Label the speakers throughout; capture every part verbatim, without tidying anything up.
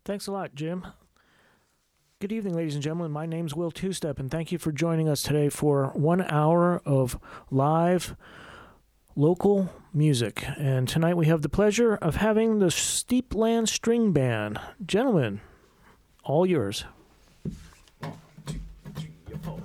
Speaker 1: Thanks a lot, Jim. Good evening, ladies and gentlemen. My name's Will Two-Step, and thank you for joining us today for one hour of live local music. And tonight we have the pleasure of having the Steepland String Band. Gentlemen, all yours.
Speaker 2: One, two, three, four.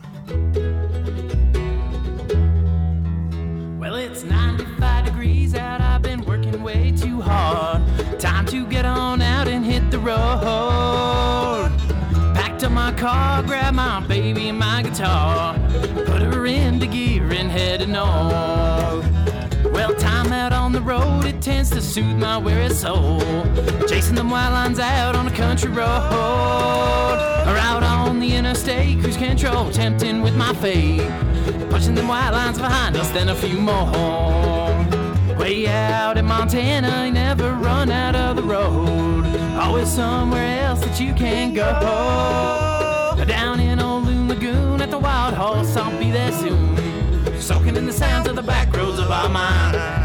Speaker 3: Well, it's ninety-five degrees out. I've been working way too hard. Time to get on out and hit the road. Packed up my car, grabbed my baby and my guitar, put her into gear and headed north. Well, time out on the road, it tends to soothe my weary soul. Chasing them wild lines out on a country road, or out on the interstate, cruise control, tempting with my fate. Pushing them wild lines behind us, then a few more. Way out in Montana, you never run out of the road. Always somewhere else that you can go. Down in old Loon Lagoon at the Wild Horse, I'll be there soon, soaking in the sounds of the back roads of our mind.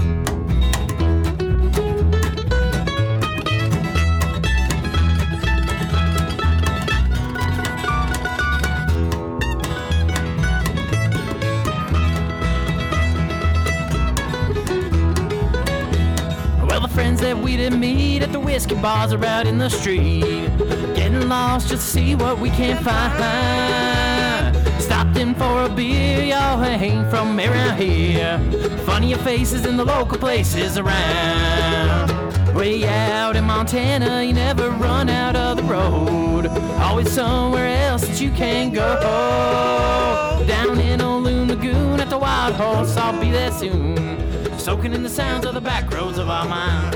Speaker 3: Friends that we didn't meet at the whiskey bars or out in the street, getting lost just to see what we can find. Stopped in for a beer, y'all ain't from around here. Funnier faces in the local places around. Way out in Montana, you never run out of the road. Always somewhere else that you can go. Down in old Loon Lagoon at the Wild Horse, I'll be there soon, soaking in the sounds of the back roads of our mind.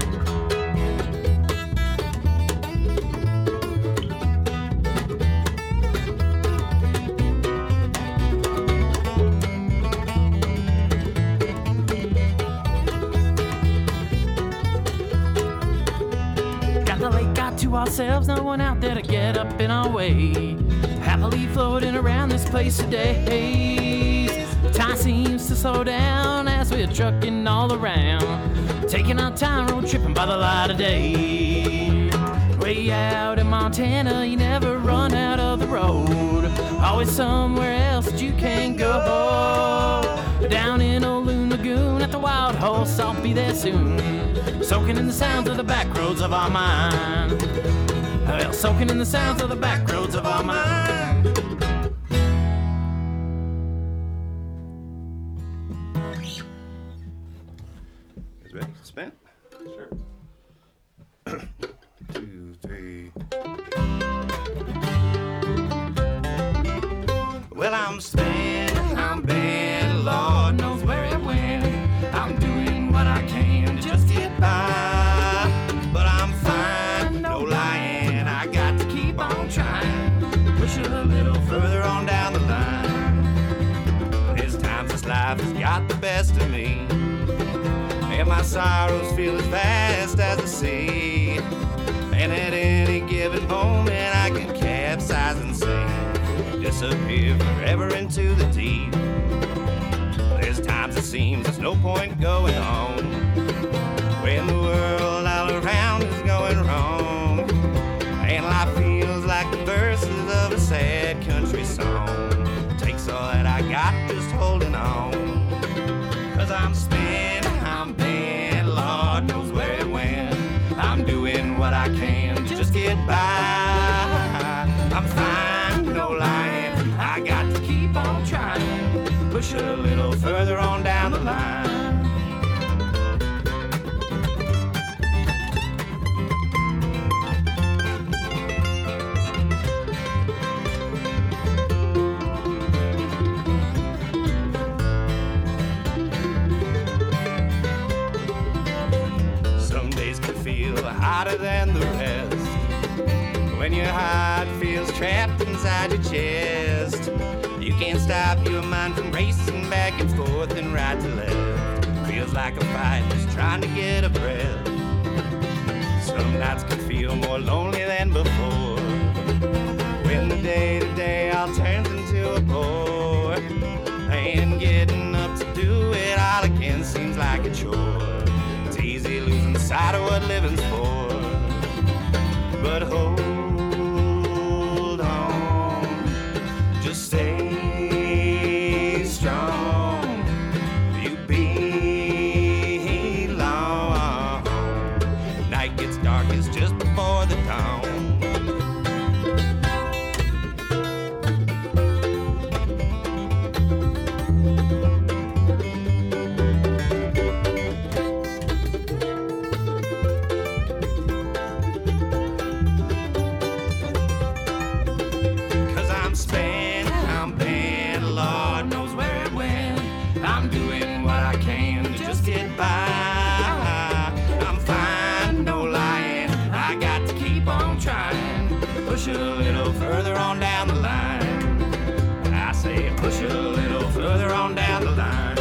Speaker 3: Got the lake got to ourselves, no one out there to get up in our way. Happily floating around this place today. Time seems to slow down as we're trucking all around, taking our time road tripping by the light of day. Way out in Montana, you never run out of the road. Always somewhere else that you can go. Down in old Loon Lagoon at the Wild Horse, I'll be there soon, soaking in the sounds of the back roads of our mind. Well, soaking in the sounds of the back roads of our mind.
Speaker 2: Ready? Spin? Sure. Two, three. Well, I'm spinning, I'm bent, Lord knows where it went. I'm doing what I can to just get by, but I'm fine, no lying. I got to keep on trying, push it a little further on down the line. There's times this life has got the best of me, and my sorrows feel as vast as the sea. And at any given moment I can capsize and sink, disappear forever into the deep. There's times it seems there's no point going on, when the world all around is going wrong, and life feels like the verses of a sad country song. Takes all that I got just holding on, 'cause I'm spinning, I'm bent, Lord knows where it went. I'm doing what I can to just get by. I'm fine, no lying. I got to keep on trying, push it a little further on down the line. Hotter than the rest, when your heart feels trapped inside your chest. You can't stop your mind from racing back and forth and right to left. Feels like a fight just trying to get a breath. Some nights can feel more lonely than before, when the day-to-day all turns into a bore, and getting up to do it all again seems like a chore. It's easy losing sight of what living's for. is just before the dawn. Push a little further on down the line. I say push a little further on down the line.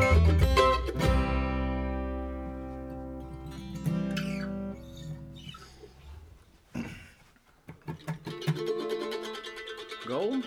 Speaker 4: Gold?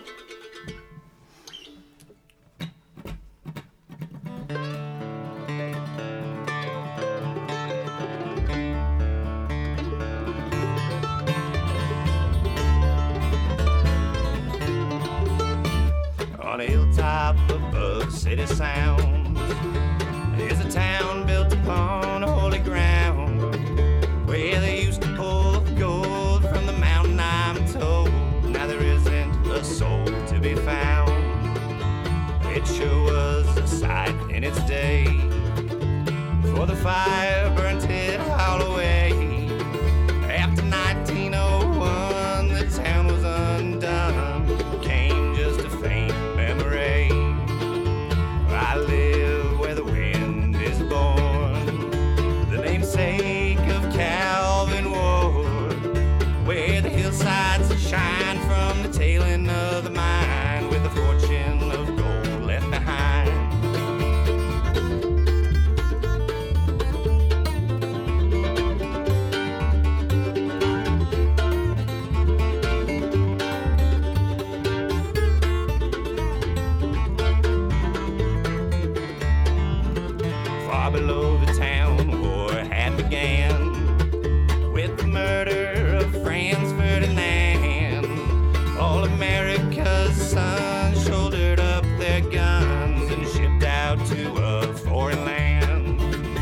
Speaker 2: On a hilltop above city sounds is a town built upon holy ground, where they used to pull gold from the mountain, I'm told. Now there isn't a soul to be found. It sure was a sight in its day, for the fire burnt it all away. After nineteen oh one, the town was undone. Came just a faint memory. I live where the wind is born, the namesake of Calvin Ward, where the hillsides shine from the tailing of the mine, with the fortune of gold left behind. Far below the town, war had began with the murder of Franz Ferdinand. All America's sons shouldered up their guns and shipped out to a foreign land.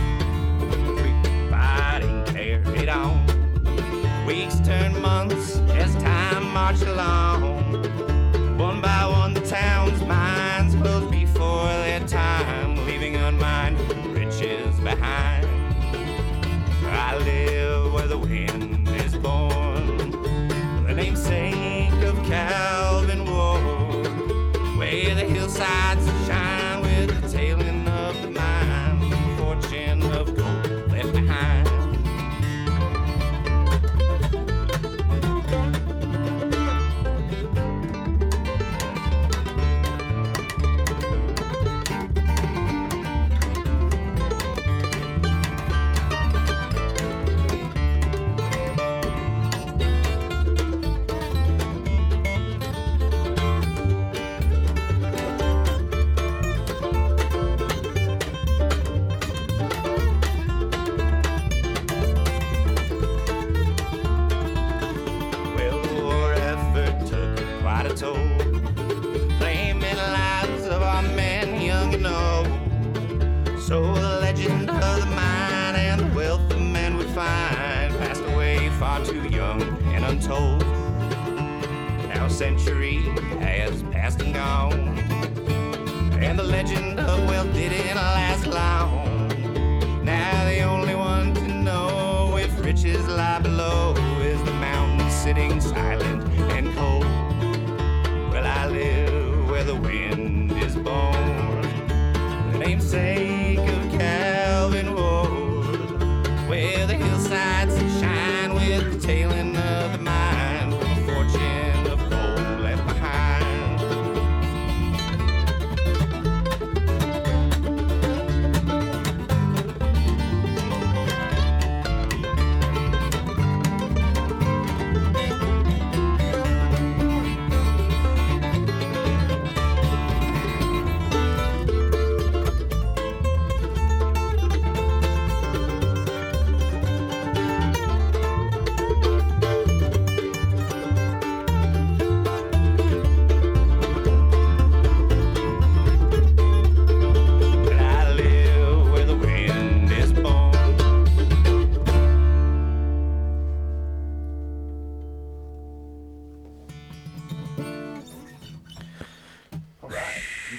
Speaker 2: Fighting carried on. Weeks turned months as time marched along. One by one the town's mines closed before their time, leaving unmined riches behind. I live where the wind is born, the namesake of Calvin Ward, where the hillsides shine with the tailing of the mine, the fortune of gold left behind. Well, the war effort took quite a toll, claiming lives of our men young and old. So the legend of the mine and the wealth the men would find passed away far too young and untold. Now a century has passed and gone, and the legend of wealth didn't last long. Now the only one to know if riches lie below is the mountain sitting silent and cold. Well, I live where the wind is born, the namesake of Calvin Ward, where the hillsides shine with the tailing of the mine, the fortune of gold left behind.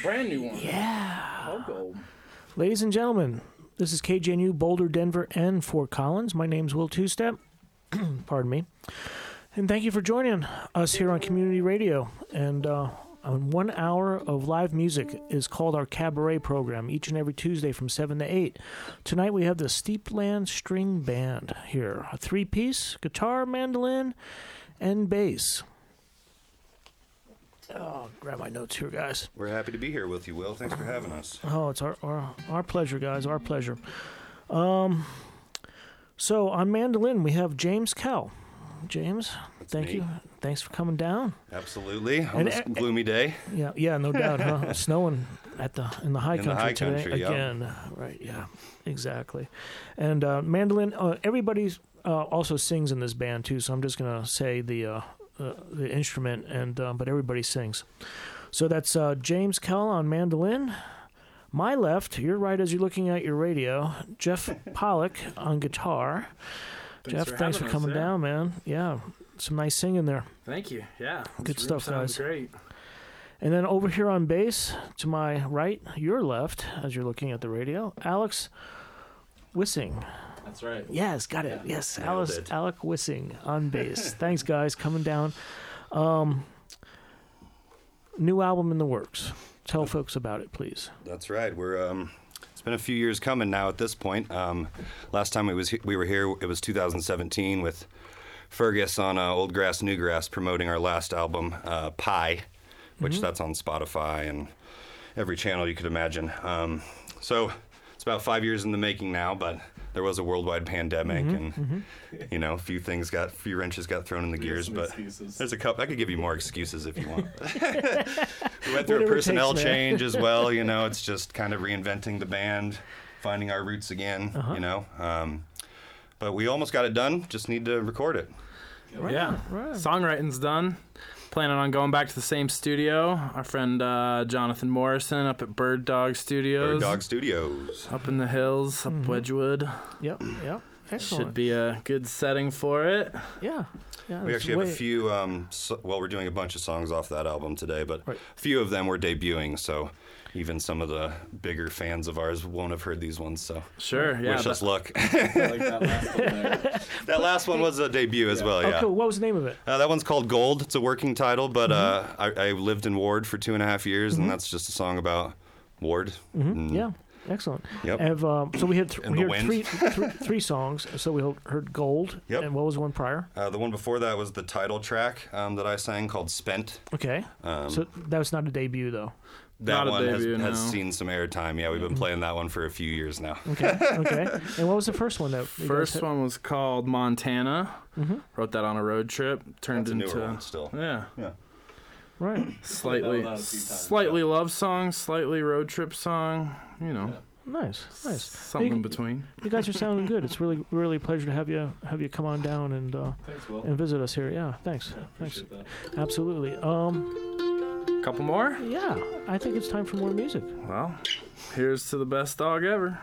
Speaker 4: brand new one.
Speaker 1: Yeah.
Speaker 4: All gold.
Speaker 1: Ladies and gentlemen, this is K J N U, Boulder, Denver, and Fort Collins. My name's Will Two-Step. Pardon me. And thank you for joining us here on Community Radio. And uh, one hour of live music is called our Cabaret program, each and every Tuesday from seven to eight. Tonight we have the Steepland String Band here. A three-piece, guitar, mandolin, and bass. Oh, grab my notes here, guys.
Speaker 5: We're happy to be here with you, Will. Thanks for having us.
Speaker 1: Oh, it's our our, our pleasure, guys. Our pleasure. Um, so on mandolin, we have James Kell. James,
Speaker 5: That's
Speaker 1: thank
Speaker 5: me.
Speaker 1: you. Thanks for coming down.
Speaker 5: Absolutely. On
Speaker 1: And,
Speaker 5: this
Speaker 1: uh,
Speaker 5: gloomy day.
Speaker 1: Yeah, yeah, no doubt. Huh? It's snowing at the in the high
Speaker 5: In the
Speaker 1: country
Speaker 5: high
Speaker 1: today
Speaker 5: country, yeah.
Speaker 1: again. Right? Yeah, exactly. And uh, mandolin. Uh, everybody uh, also sings in this band too. So I'm just gonna say the uh, uh, the instrument, and uh, but everybody sings. So that's uh, James Kell on mandolin. My left, your right as you're looking at your radio, Jeff Pollock on guitar.
Speaker 4: Thanks
Speaker 1: Jeff,
Speaker 4: for
Speaker 1: thanks for
Speaker 4: having us,
Speaker 1: coming
Speaker 4: yeah.
Speaker 1: down, man. Yeah, some nice singing there.
Speaker 4: Thank you. Yeah.
Speaker 1: Good
Speaker 4: this room
Speaker 1: stuff,
Speaker 4: sounds
Speaker 1: guys.
Speaker 4: Great.
Speaker 1: And then over here on bass, to my right, your left, as you're looking at the radio, Alex Wissing.
Speaker 4: That's right.
Speaker 1: Yes, got it. Yes,
Speaker 5: Nailed
Speaker 1: Alice,
Speaker 5: it.
Speaker 1: Alec Wissing on bass. Thanks, guys, coming down. Um, new album in the works. Tell folks about it, please.
Speaker 5: That's right. We're um it's been a few years coming now at this point. Um last time we was he- we were here it was two thousand seventeen with Fergus on uh, Old Grass New Grass promoting our last album, uh Pie, which that's on Spotify and every channel you could imagine. Um so it's about five years in the making now, but there was a worldwide pandemic, and you know, a few things got, a few wrenches got thrown in the gears.
Speaker 4: some
Speaker 5: But
Speaker 4: excuses.
Speaker 5: there's a couple. I could give you more excuses if you want. We went through
Speaker 1: Whatever
Speaker 5: a
Speaker 1: it
Speaker 5: personnel
Speaker 1: takes, man.
Speaker 5: change as well. You know, it's just kind of reinventing the band, finding our roots again.
Speaker 1: Uh-huh.
Speaker 5: You know, um, but we almost got it done. Just need to record it.
Speaker 4: yeah.
Speaker 1: right.
Speaker 4: Songwriting's done. Planning on going back to the same studio. Our friend uh, Jonathan Morrison up at Bird Dog Studios.
Speaker 5: Bird Dog Studios.
Speaker 4: Up in the hills, up Wedgwood.
Speaker 1: Yep, yep. Excellent.
Speaker 4: Should be a good setting for it.
Speaker 1: Yeah. yeah
Speaker 5: We
Speaker 1: it's
Speaker 5: actually have
Speaker 1: way-
Speaker 5: a few. Um, so, well, we're doing a bunch of songs off that album today, but
Speaker 1: Right.
Speaker 5: a few of them were debuting. So even some of the bigger fans of ours won't have heard these ones. So
Speaker 4: Sure, yeah.
Speaker 5: wish us
Speaker 4: that-
Speaker 5: luck.
Speaker 6: like that last one there.
Speaker 5: That last one was a debut as well.
Speaker 1: Oh,
Speaker 5: Yeah.
Speaker 1: cool. What was the name of it?
Speaker 5: Uh, that one's called Gold. It's a working title, but
Speaker 1: Mm-hmm.
Speaker 5: uh, I, I lived in Ward for two and a half years, and that's just a song about Ward. Mm.
Speaker 1: Yeah. Excellent.
Speaker 5: Yep.
Speaker 1: Have, um, so we had, th-
Speaker 5: And
Speaker 1: we
Speaker 5: the
Speaker 1: heard
Speaker 5: wind.
Speaker 1: three, th- three songs. So we heard Gold.
Speaker 5: Yep.
Speaker 1: And what was the one prior?
Speaker 5: Uh, the one before that was the title track um, that I sang called Spent.
Speaker 1: Okay.
Speaker 5: Um,
Speaker 1: so that was not a debut, though.
Speaker 5: That
Speaker 4: Not a
Speaker 5: one has,
Speaker 4: debut,
Speaker 5: has
Speaker 4: no.
Speaker 5: seen some airtime. Yeah, we've been playing that one for a few years now.
Speaker 1: Okay. Okay. And what was the first one that you guys
Speaker 4: First
Speaker 1: had?
Speaker 4: one was called Montana.
Speaker 1: Mm-hmm.
Speaker 4: Wrote that on a road trip. Turned
Speaker 5: That's a newer
Speaker 4: into
Speaker 5: one still.
Speaker 4: yeah,
Speaker 5: Yeah.
Speaker 1: Right.
Speaker 4: slightly
Speaker 6: that out a few times.
Speaker 4: slightly love song, slightly road trip song. You know,
Speaker 1: Nice. Nice.
Speaker 4: something
Speaker 1: You-
Speaker 4: in between.
Speaker 1: You guys are sounding good. It's really, really a pleasure to have you have you come on down and uh,
Speaker 6: Thanks, Will.
Speaker 1: and visit us here. Yeah. Thanks. Thanks.
Speaker 6: Appreciate that.
Speaker 1: Absolutely. Um.
Speaker 4: Couple more.
Speaker 1: Yeah. I think it's time for more music.
Speaker 4: Well, here's to the best dog ever.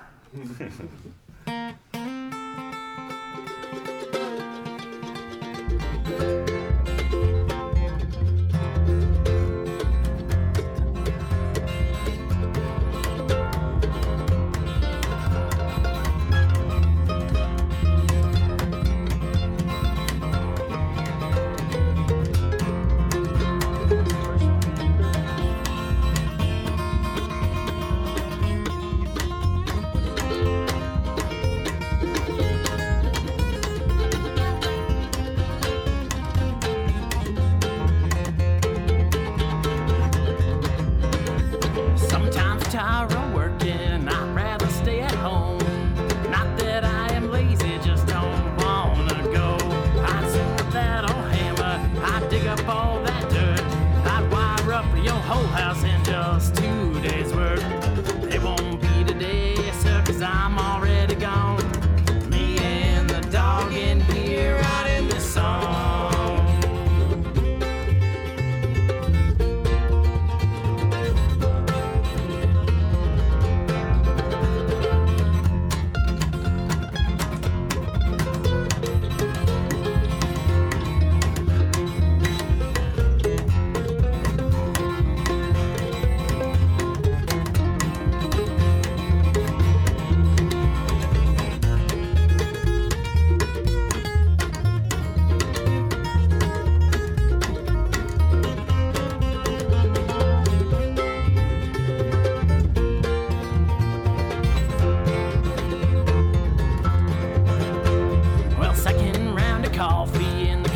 Speaker 3: Sometimes tired of working, I'd rather stay at home. Not that I am lazy, just don't wanna go. I'd sit with that old hammer, I'd dig up all that dirt. I'd wire up your whole house in just two days' work. It won't be today, sir, cause I'm already gone. Me and the dog in here writing this song.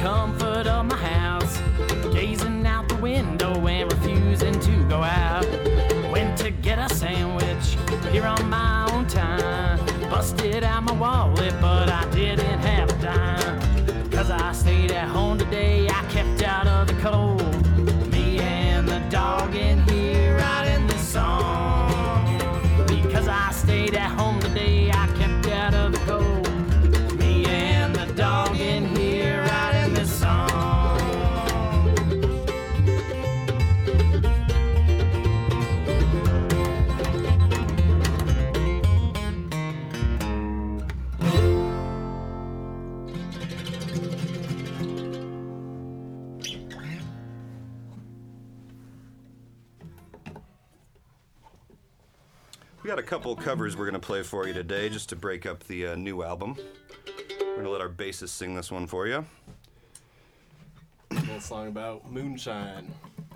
Speaker 3: comfort of my house, gazing out the window and refusing to go out. Went to get a sandwich here on my own time. Busted out my wallet, but I didn't have a dime. Cause I stayed at home today, I kept out of the cold. Me and the dog in here writing this song. Because I stayed at home today, I kept out of the cold. Me and the dog in here writing this song.
Speaker 5: We got a couple covers we're going to play for you today just to break up the uh, new album. We're going to let our bassist sing this one for you.
Speaker 6: A little song about moonshine.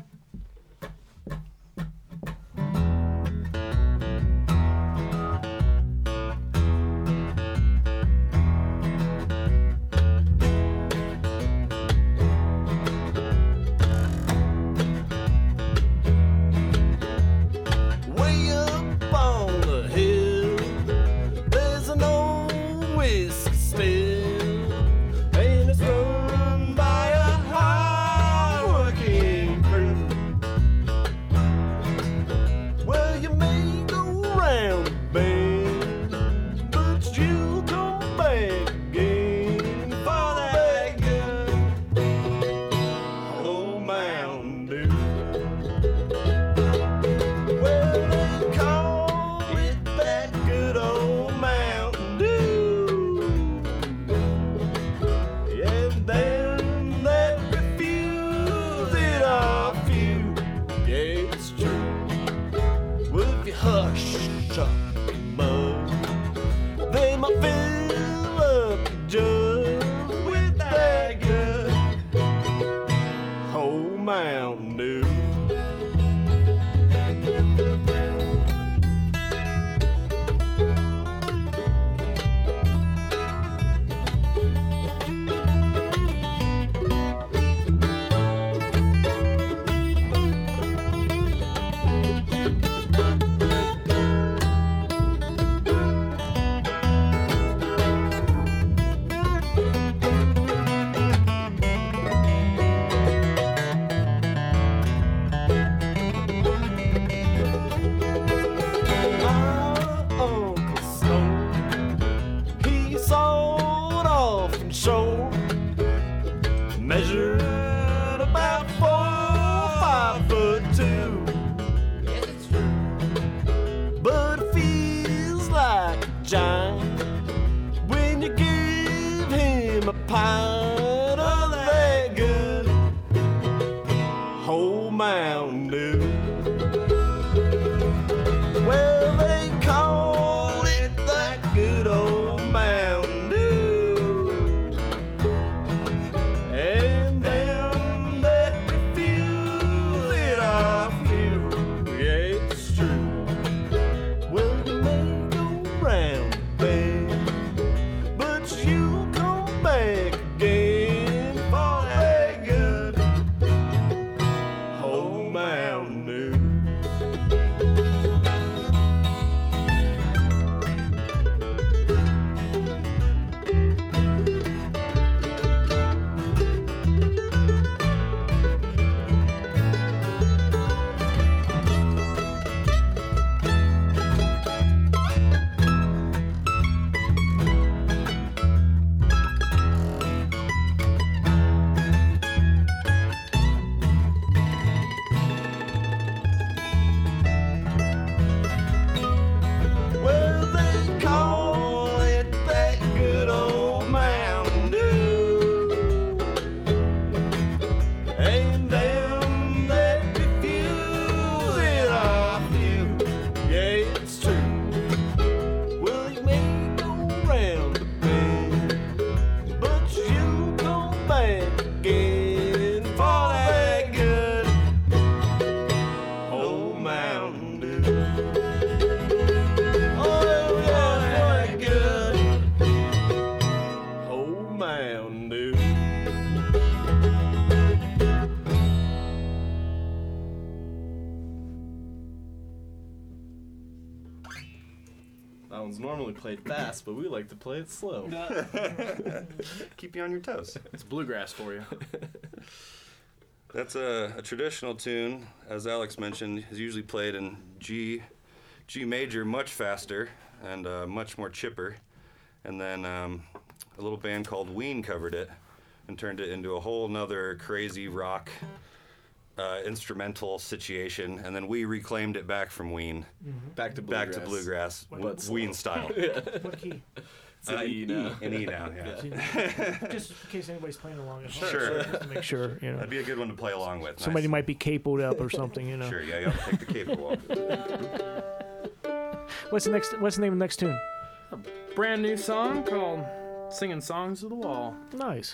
Speaker 7: Way up on the hill, there's an old whiskey still, and it's run by a hard-working crew. Well, you may go round the bend, but you'll come back again for that good old Mountain Dew. Well, they call it that good old Mountain Dew. And them that refuse it are few. Yeah, it's true. Well, if you hush up, bud, they might fill up the jug with that good old Mountain Dew. My Uncle Snow, he sawed off and shore, measured about four, five foot two. Yes, it's true. But it feels like a giant when you give him a pint of that good whole Mountain Dew. Well, they call it that good old Mountain Dew. And then
Speaker 6: song's normally played fast, but we like to play it slow.
Speaker 5: Keep you on your toes.
Speaker 4: It's bluegrass for you.
Speaker 5: That's a, a traditional tune, as Alex mentioned, is usually played in G, G major, much faster and uh, much more chipper. And then um, a little band called Ween covered it and turned it into a whole nother crazy rock uh, instrumental situation. And then we reclaimed it back from Ween,
Speaker 6: Back to bluegrass.
Speaker 5: back to bluegrass,
Speaker 6: But
Speaker 5: w-
Speaker 6: slow.
Speaker 5: Ween style.
Speaker 1: What key?
Speaker 6: It's an
Speaker 5: Uh,
Speaker 6: E now.
Speaker 5: An E now, yeah.
Speaker 1: Just in case anybody's playing along at home.
Speaker 5: Sure.
Speaker 1: Just to make sure, you know.
Speaker 5: That'd be a good one to play along with.
Speaker 1: Somebody
Speaker 5: Nice.
Speaker 1: might be capoed up or something, you know.
Speaker 5: Sure, yeah, you have to take the cape walk.
Speaker 1: What's the next? What's the name of the next tune?
Speaker 4: Brand new song called Singing Songs to the Wall.
Speaker 1: Nice.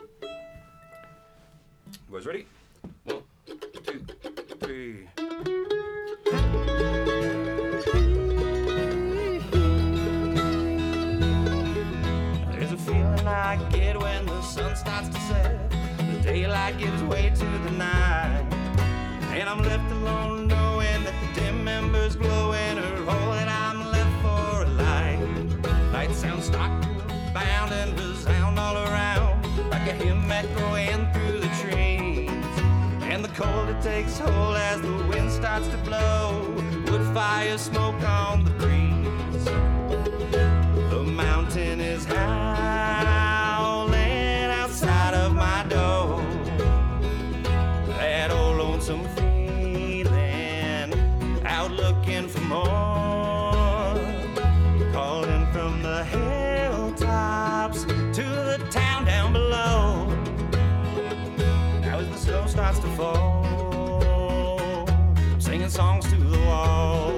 Speaker 5: Boys ready? One, two, three.
Speaker 2: There's a feeling I get when the sun starts to set. The daylight gives way to the night. And I'm left alone knowing that the dim embers glowing are all that I'm left for a light. Light sounds stock bound and resound all around like a hymn echoing through the trees. And the cold it takes hold as the wind starts to blow. Wood fire smoke on the breeze. The mountain is howling outside of my door. That old lonesome feeling, out looking for more. Calling from the hilltops to the town down below. Now as the snow starts to fall, I'm singing songs to the wall.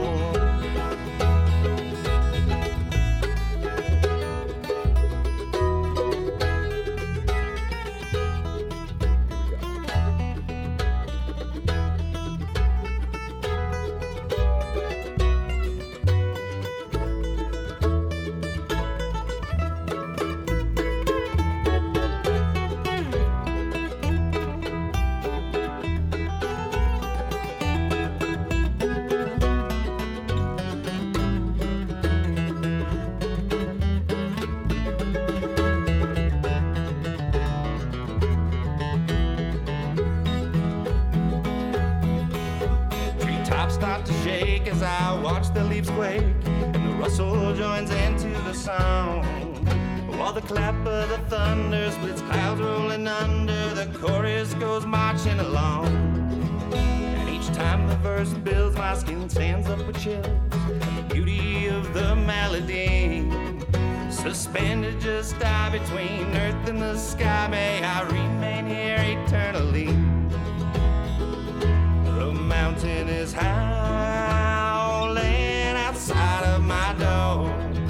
Speaker 2: Treetops start to shake as I watch the leaves quake, and the rustle joins into the sound. While the clap of the thunder splits clouds rolling under, the chorus goes marching along. And each time the verse builds, my skin stands up with chills. The beauty of the melody, suspended just I between earth and the sky. May I remain here eternally. The mountain is howling outside of my door.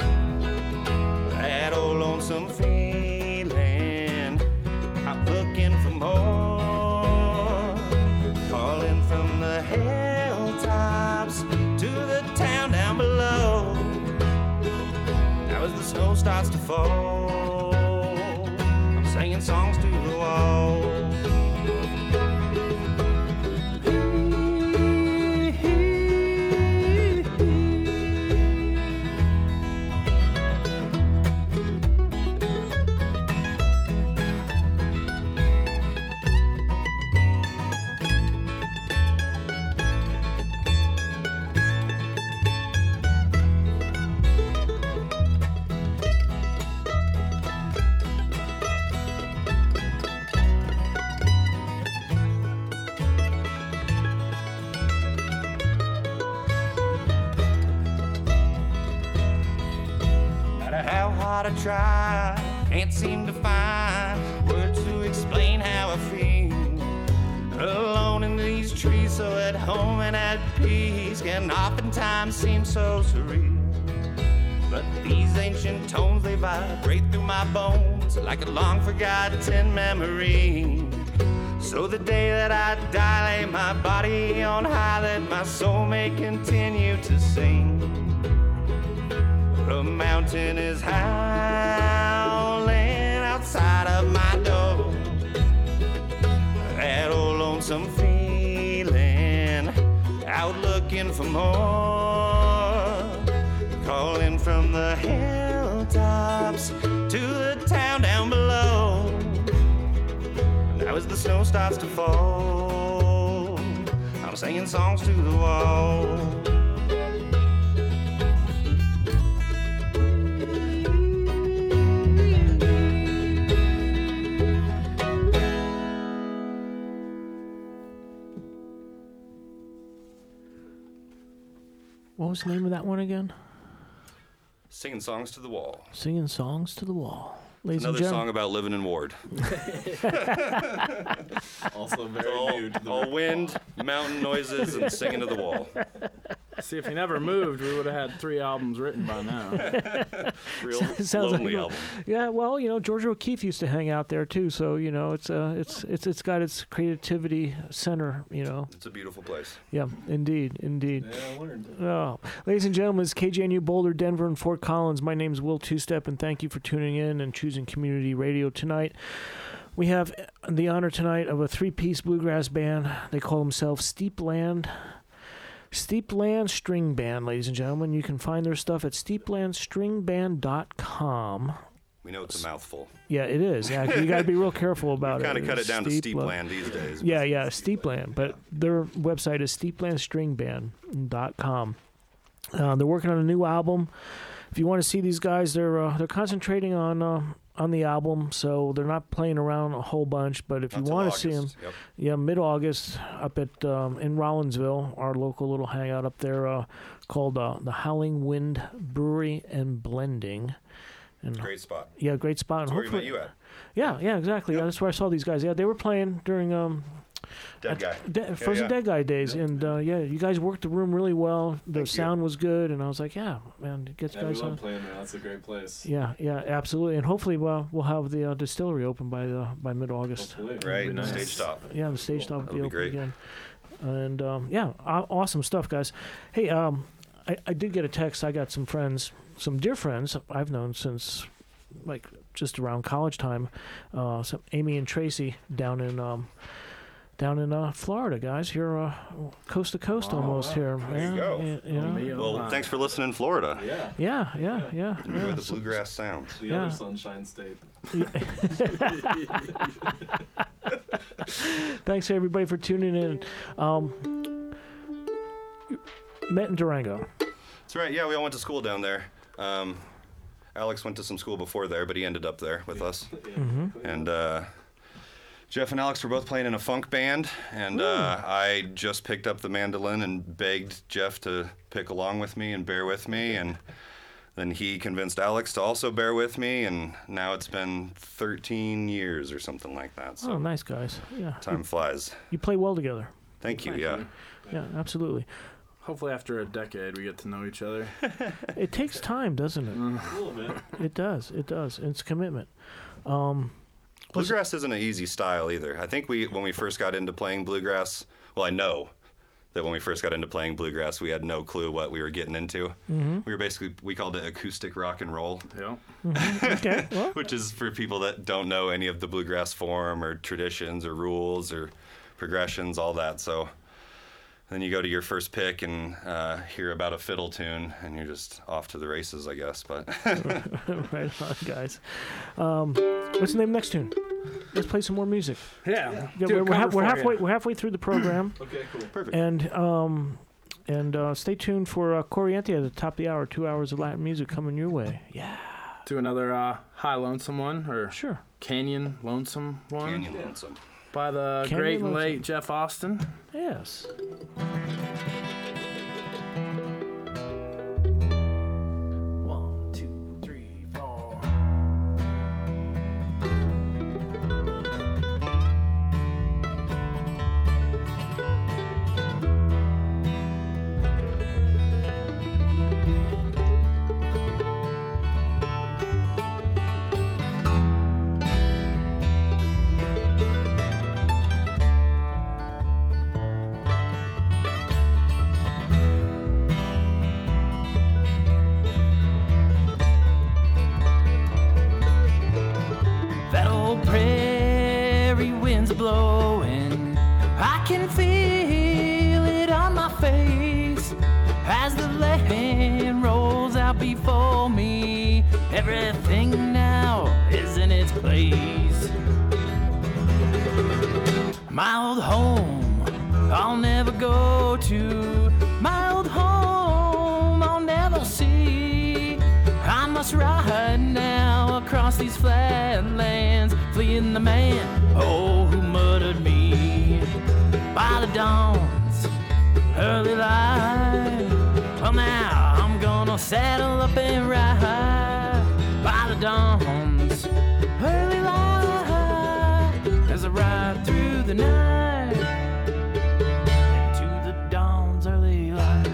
Speaker 2: That old lonesome feeling, I'm looking for more. Calling from the hilltops to the town down below. Now as the snow starts to fall, I'm singing songs to the wall. How hard I try, can't seem to find words to explain how I feel. Alone in these trees, so at home and at peace, can oftentimes seem so surreal. But these ancient tones, they vibrate through my bones like a long forgotten memory. So the day that I die, lay my body on high, that my soul may continue to sing. The mountain is howling outside of my door. That old lonesome feeling, out looking for more. Calling from the
Speaker 5: Now as the snow starts to fall, I'm singing songs to the wall.
Speaker 1: What was the name of that one again?
Speaker 5: Singing songs to the wall.
Speaker 1: Singing songs to the wall. Ladies
Speaker 5: Another
Speaker 1: and
Speaker 5: song
Speaker 1: gentlemen.
Speaker 5: about living in Ward.
Speaker 6: Also very
Speaker 5: all,
Speaker 6: new to the
Speaker 5: all wind, mountain noises, and singing to the wall.
Speaker 4: See, if he never moved, we would have had three albums written by now.
Speaker 5: Real
Speaker 1: Sounds like
Speaker 5: lonely
Speaker 1: a-
Speaker 5: album.
Speaker 1: Yeah, well, you know, Georgia O'Keeffe used to hang out there too, so you know, it's uh, it's it's it's got its creativity center, you know.
Speaker 5: It's a beautiful place.
Speaker 1: Yeah, indeed, indeed.
Speaker 6: Yeah, I learned.
Speaker 1: Oh, ladies and gentlemen, it's K J N U Boulder, Denver, and Fort Collins. My name is Will Two-Step, and thank you for tuning in and choosing community radio tonight. We have the honor tonight of a three-piece bluegrass band. They call themselves Steepland. Steepland String Band, ladies and gentlemen. You can find their stuff at steepland string band dot com.
Speaker 5: We know it's a mouthful.
Speaker 1: Yeah, it is. Yeah, you got to be real careful about
Speaker 5: Kind
Speaker 1: it.
Speaker 5: of cut it down to
Speaker 1: Steep-
Speaker 5: Steepland these days.
Speaker 1: Yeah, yeah, Steepland. But their website is steepland string band dot com. Uh, they're working on a new album. If you want to see these guys, they're uh, they're concentrating on uh, on the album, so they're not playing around a whole bunch. But if
Speaker 5: Not
Speaker 1: you
Speaker 5: till
Speaker 1: want to see them,
Speaker 5: August. Yep.
Speaker 1: yeah, mid-August up at um, in Rollinsville, our local little hangout up there uh, called uh, the Howling Wind Brewery and Blending. And
Speaker 5: Great spot.
Speaker 1: yeah, great spot. And
Speaker 5: That's where we met
Speaker 1: hopefully-
Speaker 5: you at.
Speaker 1: Yeah, yeah, exactly.
Speaker 5: Yep.
Speaker 1: Yeah, that's where I saw these guys. Yeah, they were playing during um,
Speaker 5: Dead guy.
Speaker 1: De- Frozen
Speaker 5: yeah.
Speaker 1: Dead Guy days, and uh, yeah, you guys worked the room really well. The
Speaker 5: Thank you.
Speaker 1: sound was good, and I was like, yeah, man, get you
Speaker 6: Yeah, we
Speaker 1: guys
Speaker 6: love
Speaker 1: on.
Speaker 6: playing there. That's a great place.
Speaker 1: Yeah, yeah, absolutely, and hopefully, well, we'll have the uh, distillery open by the by mid-August.
Speaker 6: Hopefully.
Speaker 5: Right,
Speaker 4: nice.
Speaker 5: stage stop.
Speaker 1: Yeah, the stage top will
Speaker 5: That'll
Speaker 1: be
Speaker 5: be
Speaker 1: open
Speaker 5: great.
Speaker 1: again, and um, yeah, aw- awesome stuff, guys. Hey, um, I, I did get a text. I got some friends, some dear friends I've known since like just around college time. Uh, some Amy and Tracy down in um, down in uh, Florida, guys. Here, uh, coast to coast,
Speaker 4: Oh,
Speaker 1: almost
Speaker 4: wow.
Speaker 1: here.
Speaker 5: There you
Speaker 1: yeah,
Speaker 5: go.
Speaker 1: yeah, you know?
Speaker 4: me, oh
Speaker 5: Well,
Speaker 4: my.
Speaker 5: thanks for listening, Florida.
Speaker 6: Yeah.
Speaker 1: yeah, yeah, yeah.
Speaker 5: Enjoy
Speaker 1: yeah.
Speaker 5: the bluegrass sounds.
Speaker 6: The
Speaker 1: Yeah.
Speaker 6: other Sunshine State.
Speaker 1: Thanks everybody for tuning in. Um, met in Durango.
Speaker 5: That's right. Yeah, we all went to school down there. Um, Alex went to some school before there, but he ended up there with us.
Speaker 1: Mm-hmm.
Speaker 5: And uh, Jeff and Alex were both playing in a funk band, and uh, I just picked up the mandolin and begged Jeff to pick along with me and bear with me, and then he convinced Alex to also bear with me, and now it's been thirteen years or something like that. So
Speaker 1: Oh, nice guys. Yeah,
Speaker 5: time flies.
Speaker 1: you play well together.
Speaker 5: Thank you.
Speaker 4: Thank
Speaker 5: yeah.
Speaker 4: you.
Speaker 1: Yeah, absolutely.
Speaker 4: Hopefully, after a decade, we get to know each other.
Speaker 1: It takes time, doesn't it?
Speaker 6: A little bit.
Speaker 1: It does. It does. It's commitment. Um,
Speaker 5: Bluegrass isn't an easy style either. I think we, when we first got into playing bluegrass, well, I know that when we first got into playing bluegrass, we had no clue what we were getting into.
Speaker 1: Mm-hmm.
Speaker 5: We were basically, we called it acoustic rock and roll,
Speaker 4: Yeah.
Speaker 1: okay. Well,
Speaker 5: which is for people that don't know any of the bluegrass form or traditions or rules or progressions, all that. So then you go to your first pick and uh, hear about a fiddle tune, and you're just off to the races, I guess. But
Speaker 1: right on, guys. Um, what's the name of the next tune? Let's play some more music.
Speaker 4: Yeah.
Speaker 1: Yeah,
Speaker 4: Do a
Speaker 1: we're, we're, ha-
Speaker 4: cover
Speaker 1: we're
Speaker 4: for
Speaker 1: halfway.
Speaker 4: you.
Speaker 1: We're halfway through the program,
Speaker 6: Okay, cool.
Speaker 5: perfect.
Speaker 1: and um, and uh, stay tuned for uh, Corriente at the top of the hour. Two hours of Latin music coming your way. Yeah,
Speaker 4: Do another uh, High Lonesome one, or
Speaker 1: sure.
Speaker 4: Canyon Lonesome one
Speaker 5: Canyon Lonesome.
Speaker 4: by the
Speaker 1: Canyon
Speaker 4: great and
Speaker 1: Lonesome.
Speaker 4: late Jeff Austin.
Speaker 1: Yes.
Speaker 4: One, two, three, four.
Speaker 3: That old prairie wind's blowing. I can feel it on my face as the land rolls out before me. Everything now is in its place. My old home I'll never go to. My old home I'll never see. I must ride now across these flatlands, fleeing the man, oh, who murdered me. By the dawn's early light, well now I'm gonna saddle up and ride. By the dawn's early light, as I ride through the night into the dawn's early light.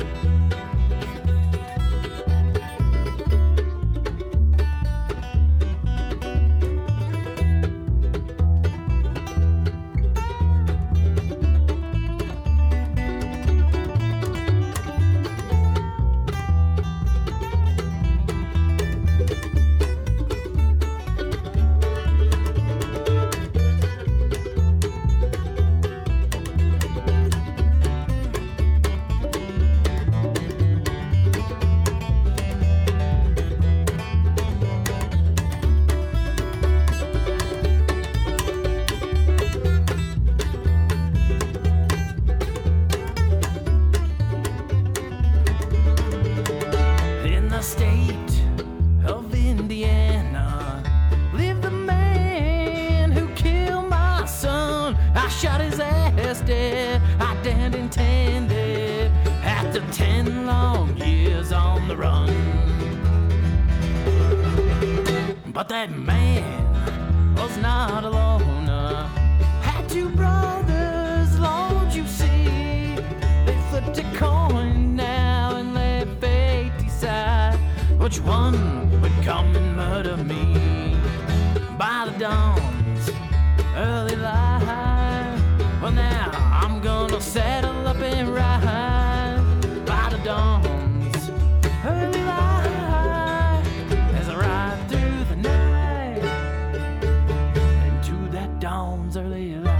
Speaker 3: But that man was not alone. Uh, had two brothers, Lord, you see. They flipped a coin now and let fate decide which one would come and murder me. By the dawn's early light, well now I'm gonna saddle up and ride. By the dawn's early light, as I ride through the night into that dawn's early light.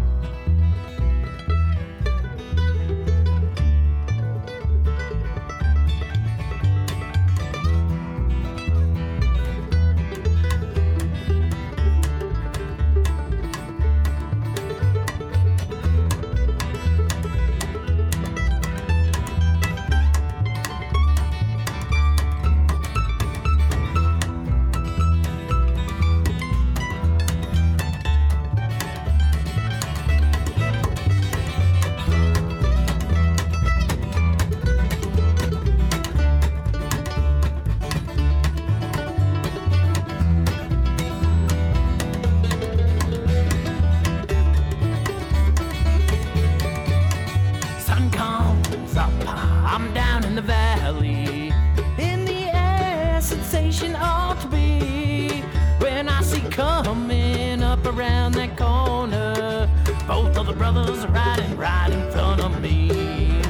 Speaker 3: Around that corner, both of the brothers riding right in front of me.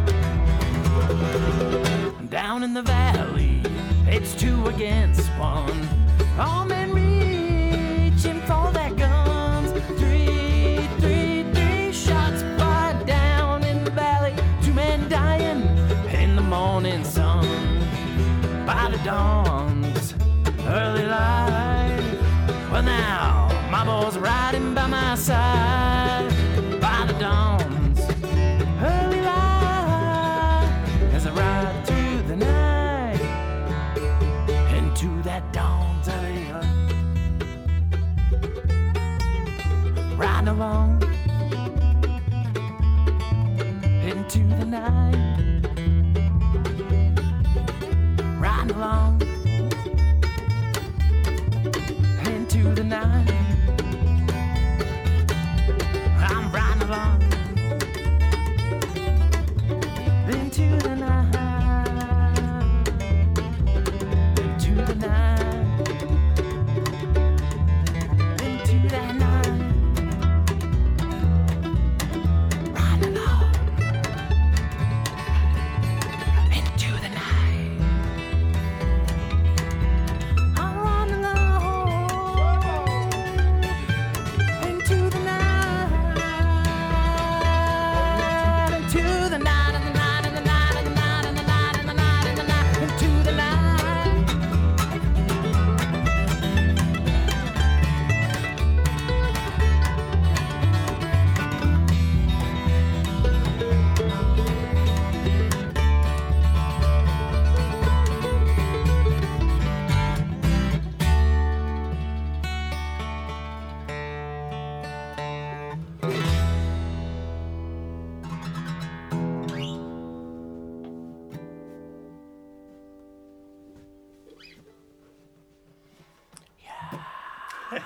Speaker 3: Down in the valley, it's two against one. All men reaching for their guns. Three, three, three shots fired down in the valley. Two men dying in the morning sun. By the dawn's early light, well now my boy's riding by my side. By the dawn's early light, as I ride through the night into that dawn's early light. Riding along into the night, riding along into the night. I'm riding along into the night, into the night, into that night. Riding along into the night. I'm riding along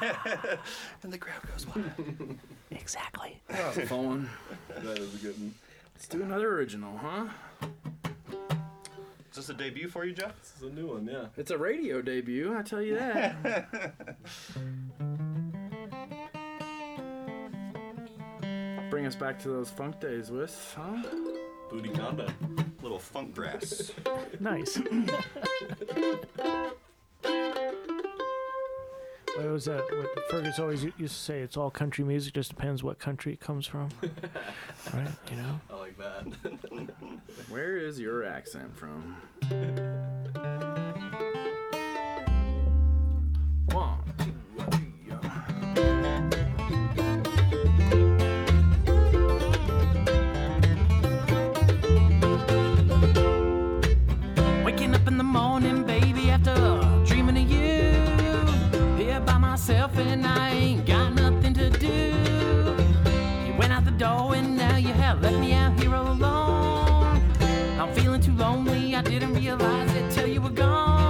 Speaker 5: And the crowd goes wild.
Speaker 1: Exactly.
Speaker 4: Phone.
Speaker 6: That is a good one.
Speaker 4: Let's do another original, huh?
Speaker 5: Is this a debut for you, Jeff?
Speaker 6: This is a new one, yeah.
Speaker 4: It's a radio debut, I tell you that. Bring us back to those funk days, with, huh?
Speaker 6: Booty Conda.
Speaker 5: Little funk grass.
Speaker 1: Nice. What was that? What Fergus always used to say, it's all country music, just depends what country it comes from. Right? You know?
Speaker 6: I like that.
Speaker 4: Where is your accent from? One, two, three, yeah.
Speaker 3: Waking up in the morning, baby, after dreaming of you. Here by myself and I ain't got nothing to do. You went out the door and now you have left me out here all alone. I'm feeling too lonely, I didn't realize it till you were gone.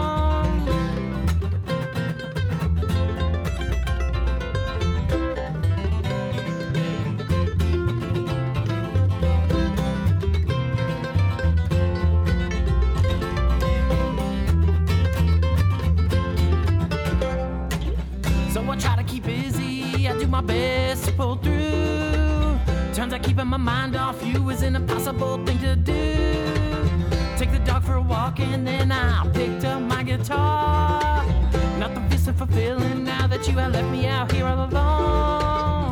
Speaker 3: So I try to keep busy, I do my best to pull through. Turns out keeping my mind off you is an impossible thing to do. Take the dog for a walk and then I picked up my guitar. Nothing feels so fulfilling now that you have left me out here all alone.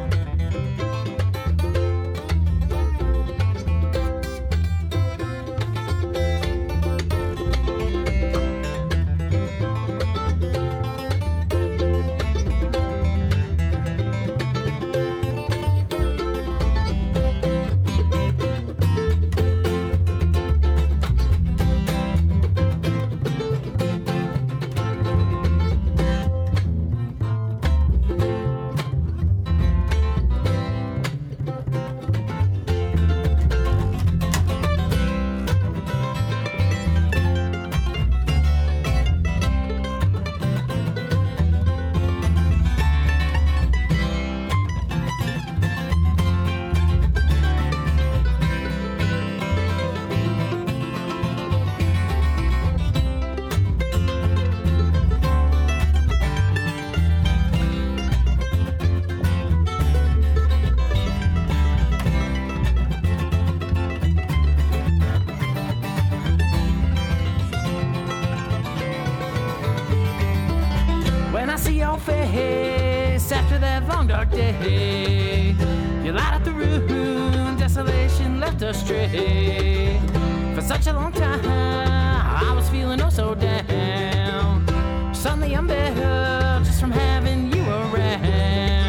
Speaker 3: When I see your face after that long dark day, you light up the room, desolation left us stray. For such a long time, I was feeling oh so down. Suddenly I'm better just from having you around.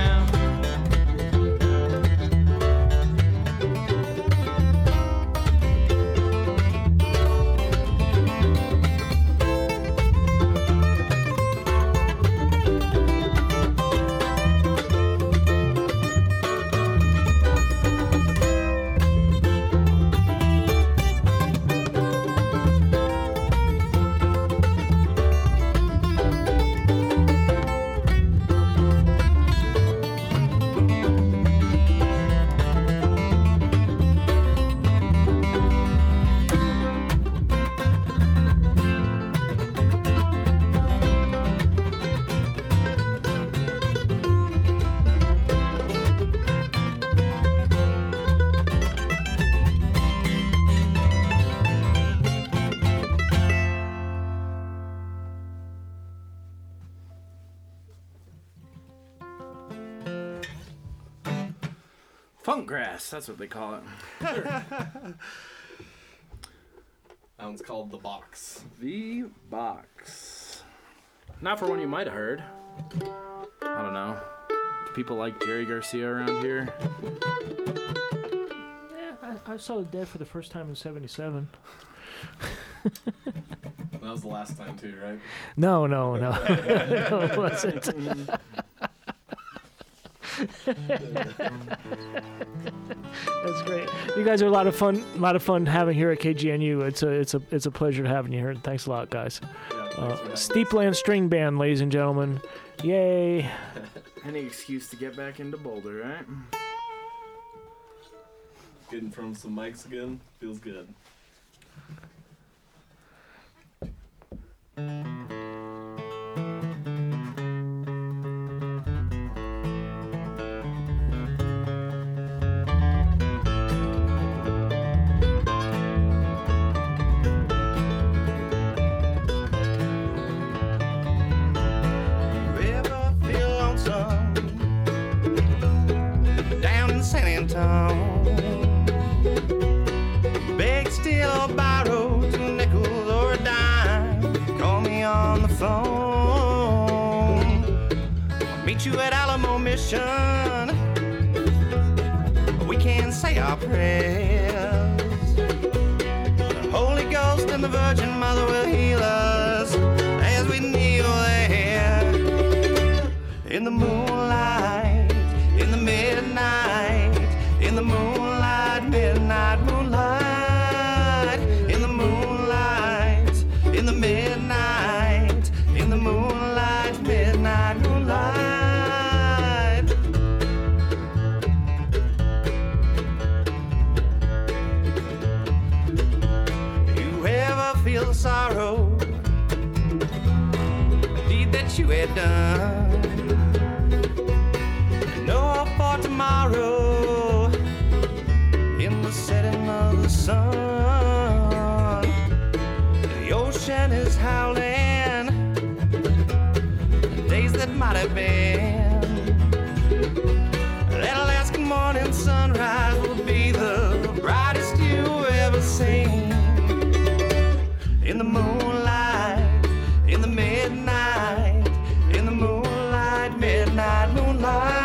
Speaker 4: Funk grass, that's what they call it.
Speaker 6: That one's called The Box.
Speaker 4: The Box. Not for one you might have heard. I don't know. Do people like Jerry Garcia around here?
Speaker 1: Yeah, I, I saw Dead for the first time in seventy-seven.
Speaker 6: That was the last time too, right?
Speaker 1: No, no, no. No, it wasn't. That's great. You guys are a lot of fun. A lot of fun having here at K G N U. It's a it's a it's a pleasure having you here. Thanks a lot, guys. Uh, Steepland String Band, ladies and gentlemen. Yay!
Speaker 4: Any excuse to get back into Boulder, right?
Speaker 6: Getting from some mics again feels good.
Speaker 2: San Antone, beg, steal, or borrow two nickels or a dime. Call me on the phone. I'll meet you at Alamo Mission. We can say our prayers. The Holy Ghost and the Virgin Mother will heal us as we kneel there in the moonlight, in the midnight, in the moonlight, midnight moonlight, in the moonlight, in the midnight, in the moonlight, midnight moonlight. You ever feel sorrow, the deed that you had done? No hope for tomorrow in the setting of the sun. The ocean is howling, the days that might have been. That Alaska morning sunrise will be the brightest you ever seen. In the moonlight, in the midnight, in the moonlight, midnight moonlight.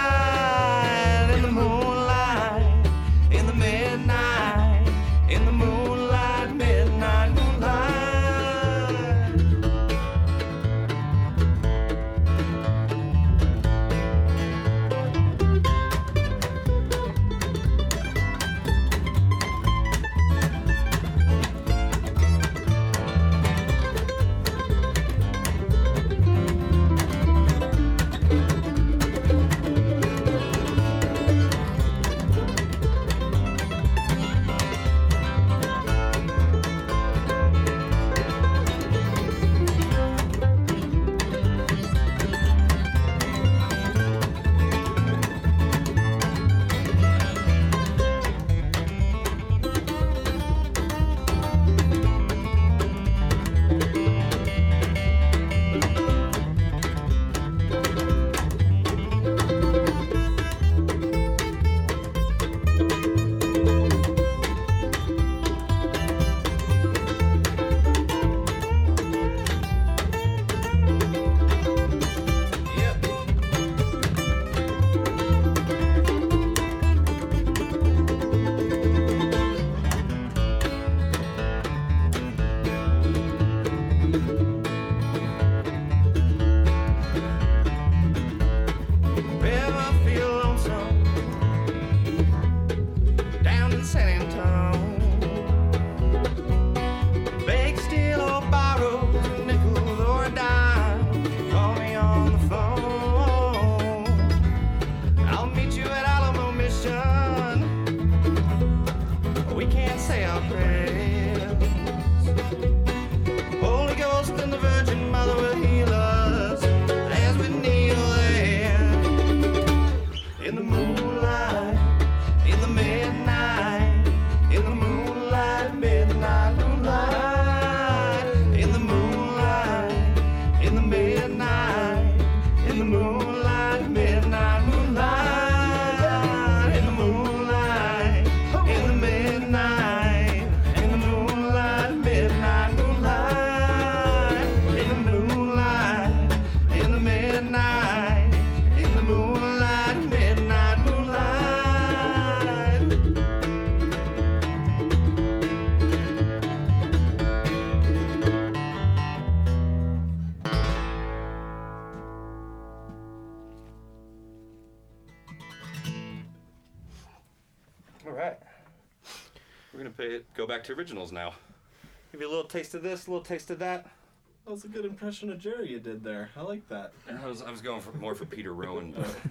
Speaker 5: We're gonna pay it, go back to originals now. Give you a little taste of this, a little taste of that.
Speaker 6: That was a good impression of Jerry you did there. I like that.
Speaker 5: I was, I was going for more for Peter Rowan.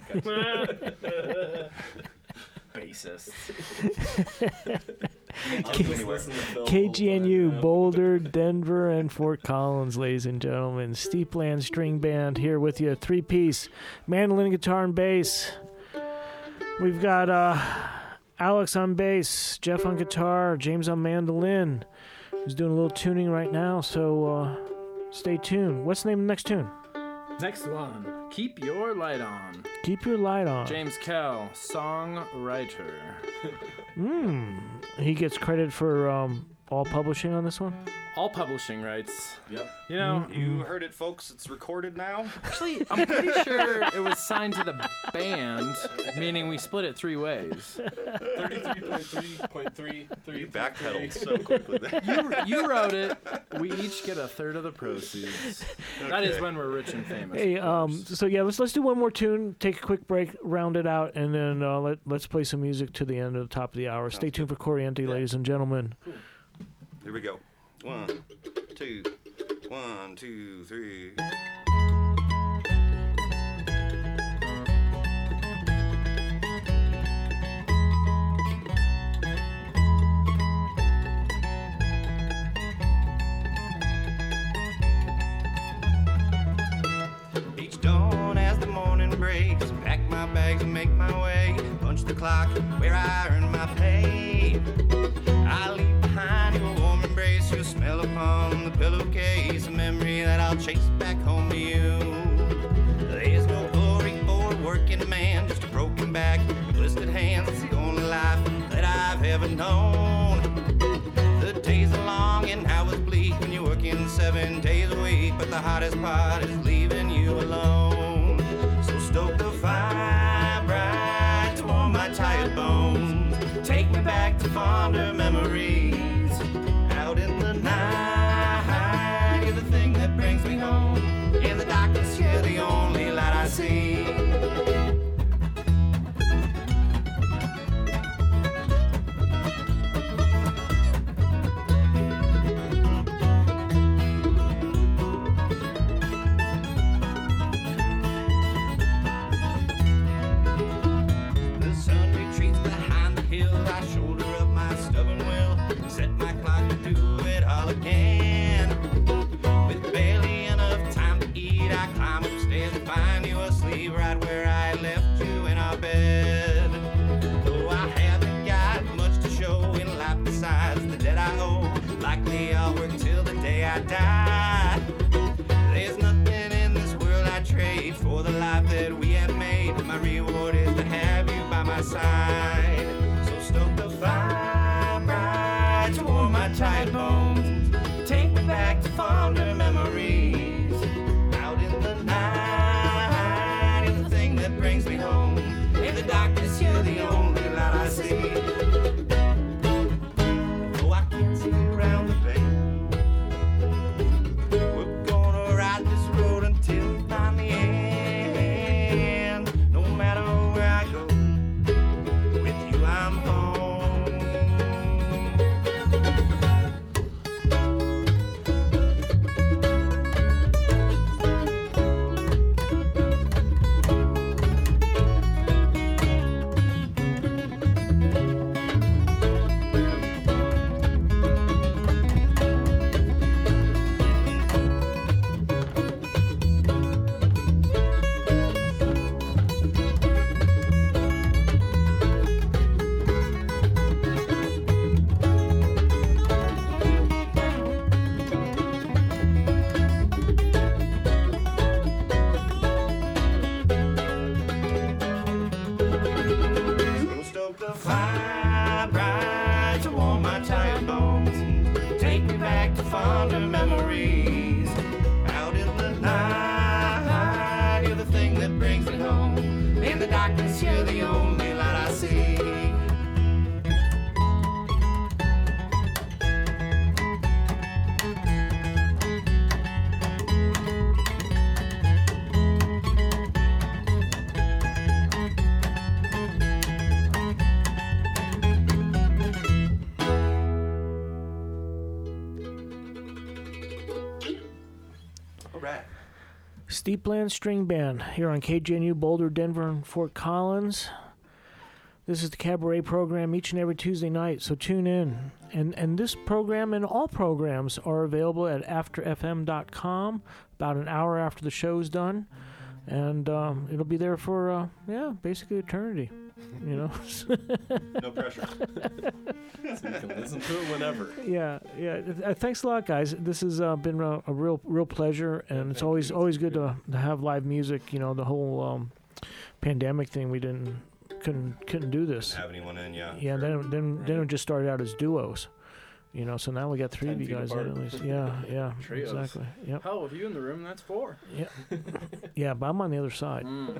Speaker 4: Bassist.
Speaker 1: K G N U, Boulder, Denver, and Fort Collins, ladies and gentlemen. Steepland String Band here with you. Three-piece, mandolin, guitar, and bass. We've got uh, Alex on bass, Jeff on guitar, James on mandolin. He's doing a little tuning right now, so uh, stay tuned. What's the name of the next tune?
Speaker 4: Next one, Keep Your Light On.
Speaker 1: Keep Your Light On.
Speaker 4: James Kell, songwriter.
Speaker 1: Hmm. He gets credit for um, all publishing on this one?
Speaker 4: All publishing rights.
Speaker 6: Yep.
Speaker 4: You know,
Speaker 5: You heard it, folks. It's recorded now.
Speaker 4: actually, I'm pretty sure it was signed to the band, meaning we split it three ways.
Speaker 6: thirty-three point three point three three.
Speaker 5: You backpedaled so quickly there.
Speaker 4: You, you wrote it. We each get a third of the proceeds. That is when we're rich and famous.
Speaker 1: Hey,
Speaker 4: of
Speaker 1: um,
Speaker 4: course.
Speaker 1: so yeah, let's let's do one more tune, take a quick break, round it out, and then uh, let let's play some music to the end of the top of the hour. Stay tuned for Corriente, ladies and gentlemen.
Speaker 5: Here we go. One, two, one, two, three. Each dawn as the morning breaks, pack my bags and make my way. Punch the clock where I earn my pay. I leave behind your warm embrace, your smell upon the pillowcase, a memory that I'll chase back home to you. There's no glory for a working man, just a broken back, blistered hands. It's the only life that I've ever known. The days are long and how it's bleak when you're working seven days a week, but the hottest part is leaving you alone. So stoke the fire bright to warm my tired bones. Take me back to fonder memories. Out in the night, you're the thing that brings me home. In the darkness, you're the only light I see. The sun retreats behind the hill. I shoulder up my stubborn will, set my clock to do it all again. With barely enough time to eat, I climb upstairs to find you asleep right where I left you in our bed. Though I haven't got much to show in life besides the debt I owe, likely I'll work till the day I die. There's nothing in this world I'd trade for the life that we have made. My reward is to have you by my side. So stoke the fire bright to warm my tired bones. Take me back to fonder memories. Out in the night, you're the thing that brings me home. In the darkness, you're the only light I see. Oh, I can't see around the bend. We're gonna ride this road until we find the end. No matter where I go,
Speaker 1: Steepland String Band here on K J N U Boulder, Denver, and Fort Collins. This is the cabaret program each and every Tuesday night, so tune in. And and this program and all programs are available at after f m dot com about an hour after the show's done. And um, it'll be there for, uh, yeah, basically eternity, you know.
Speaker 5: No pressure.
Speaker 6: So you can listen to it whenever.
Speaker 1: Yeah, yeah. Uh, thanks a lot, guys. This has uh, been a, a real, real pleasure, and it's always, always good to, to have live music. You know, the whole um, pandemic thing, we didn't, couldn't, couldn't do this.
Speaker 5: Didn't have anyone in, yeah.
Speaker 1: Yeah, then, then, then it just started out as duos. You know, so now we got three
Speaker 6: Ten
Speaker 1: of you
Speaker 6: feet
Speaker 1: guys in
Speaker 6: apart.
Speaker 1: at least. Yeah, yeah,
Speaker 4: Trios.
Speaker 1: exactly. Yep.
Speaker 4: Hell, with you in the room, that's four.
Speaker 1: Yeah, yeah, but I'm on the other side.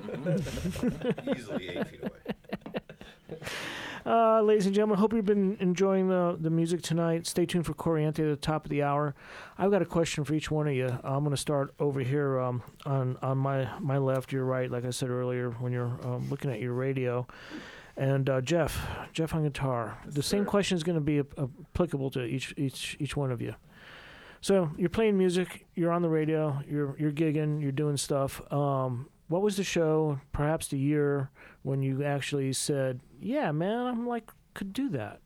Speaker 4: Mm-hmm.
Speaker 5: Easily eight feet away.
Speaker 1: Uh, ladies and gentlemen, hope you've been enjoying the, the music tonight. Stay tuned for Coriente at the top of the hour. I've got a question for each one of you. I'm going to start over here um, on on my, my left, your right, like I said earlier, when you're um, looking at your radio. And uh, Jeff, Jeff on guitar.
Speaker 4: Yes,
Speaker 1: the same
Speaker 4: sir.
Speaker 1: question is going to be ap- applicable to each each each one of you. So you're playing music, you're on the radio, you're you're gigging, you're doing stuff. Um, what was the show, perhaps the year, when you actually said, "Yeah, man, I'm like could do that"?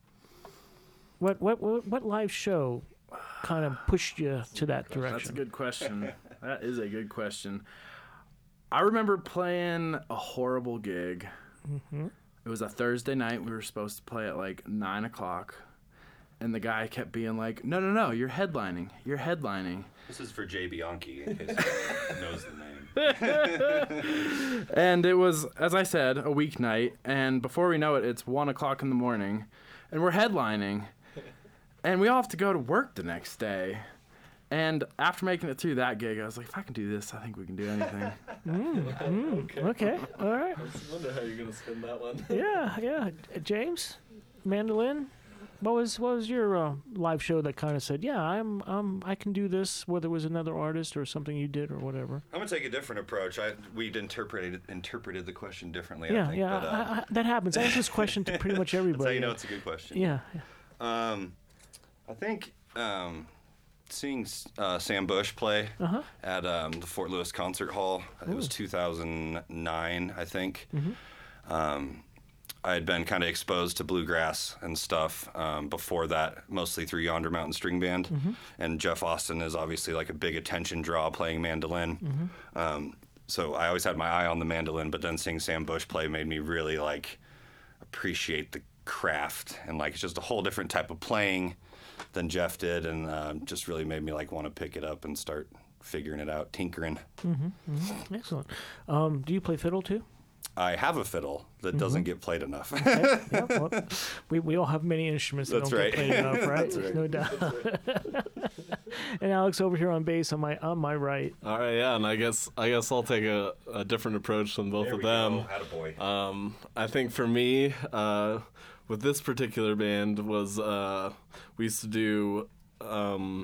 Speaker 1: What what what, what live show kind of pushed you to that direction?
Speaker 4: That's a good question. That is a good question. I remember playing a horrible gig.
Speaker 1: Mm-hmm.
Speaker 4: It was a Thursday night. We were supposed to play at like nine o'clock. And the guy kept being like, no, no, no, you're headlining. You're headlining.
Speaker 5: This is for Jay Bianchi, in case he knows the name.
Speaker 4: And it was, as I said, a weeknight. And before we know it, it's one o'clock in the morning. And we're headlining. And we all have to go to work the next day. And after making it through that gig, I was like, if I can do this, I think we can do anything.
Speaker 1: Mm, mm, okay, all right.
Speaker 6: I just wonder how you're gonna spin that one.
Speaker 1: Yeah, yeah. Uh, James, mandolin. What was what was your uh, live show that kind of said, yeah, I'm um I can do this, whether it was another artist or something you did or whatever?
Speaker 5: I'm gonna take a different approach. I we'd interpreted interpreted the question differently.
Speaker 1: Yeah,
Speaker 5: I think,
Speaker 1: yeah.
Speaker 5: but, uh,
Speaker 1: I, I, that happens. I ask this question to pretty much everybody.
Speaker 5: That's how you know it's a good question.
Speaker 1: Yeah.
Speaker 5: Um, I think um, seeing uh, Sam Bush play
Speaker 1: Uh-huh.
Speaker 5: at um, the Fort Lewis Concert Hall. It was two thousand nine, I think.
Speaker 1: Mm-hmm.
Speaker 5: Um, I had been kind of exposed to bluegrass and stuff um, before that, mostly through Yonder Mountain String Band.
Speaker 1: Mm-hmm.
Speaker 5: And Jeff Austin is obviously like a big attention draw playing mandolin.
Speaker 1: Mm-hmm.
Speaker 5: Um, so I always had my eye on the mandolin, but then seeing Sam Bush play made me really like appreciate the craft, and like it's just a whole different type of playing than Jeff did, and uh, just really made me like want to pick it up and start figuring it out, tinkering.
Speaker 1: Mm-hmm. Mm-hmm. Excellent. Um, do you play fiddle too?
Speaker 5: I have a fiddle that doesn't get played enough.
Speaker 1: Okay. Yeah, well, we we all have many instruments that
Speaker 5: That's
Speaker 1: don't
Speaker 5: right.
Speaker 1: get played enough, right?
Speaker 5: That's right.
Speaker 1: No doubt. And Alex over here on bass on my on my right.
Speaker 6: All right, yeah, and I guess I guess I'll take a, a different approach than both
Speaker 5: There
Speaker 6: of
Speaker 5: we
Speaker 6: them.
Speaker 5: go. Attaboy.
Speaker 6: Um, I think for me, uh, with this particular band was uh, we used to do um,